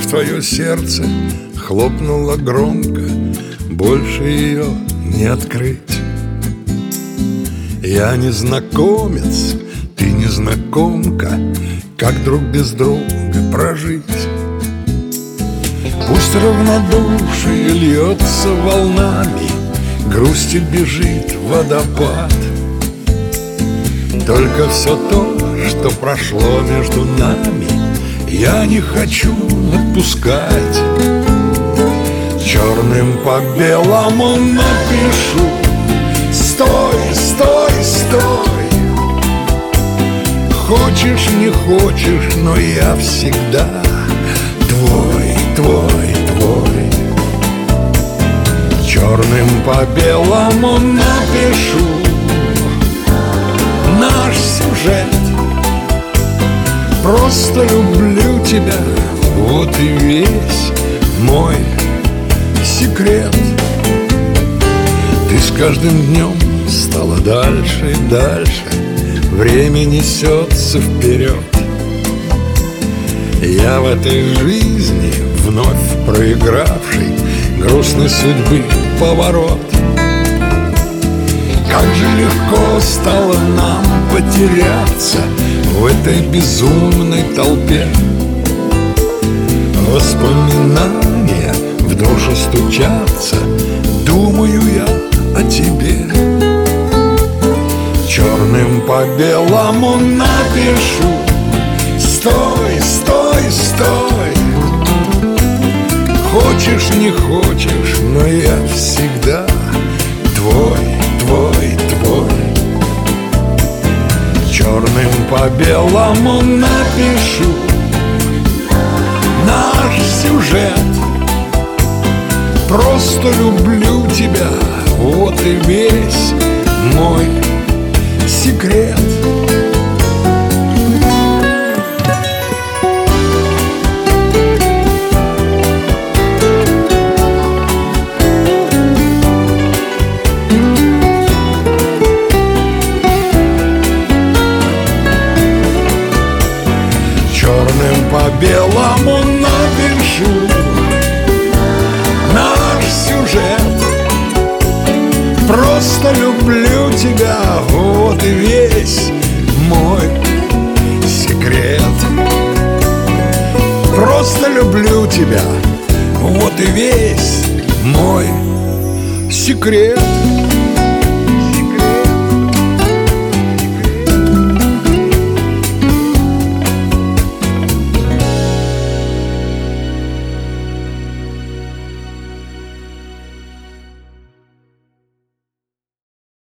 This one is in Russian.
в твое сердце хлопнула громко, больше ее не открыть. Я незнакомец, ты незнакомка, как друг без друга прожить? Пусть равнодушие льется волнами, грустью бежит водопад. Только все то, что прошло между нами, я не хочу отпускать. Черным по белому напишу: стой, стой, стой. Хочешь, не хочешь, но я всегда твой, твой, твой. Черным по белому напишу наш сюжет. Просто люблю тебя, вот и весь мой секрет. Ты с каждым днем стала дальше и дальше, время несется вперед. Я в этой жизни вновь проигравший грустной судьбы поворот. Как же легко стало нам потеряться в этой безумной толпе. Воспоминания в душу стучатся, думаю я о тебе. Черным по белому напишу: стой, стой, стой. Хочешь, не хочешь, но я всегда твой, твой, твой. Черным по белому напишу наш сюжет. Просто люблю тебя, вот и весь мой секрет. Черным по белому напишу наш сюжет. Просто люблю тебя, вот и весь мой секрет. Просто люблю тебя, вот и весь мой секрет.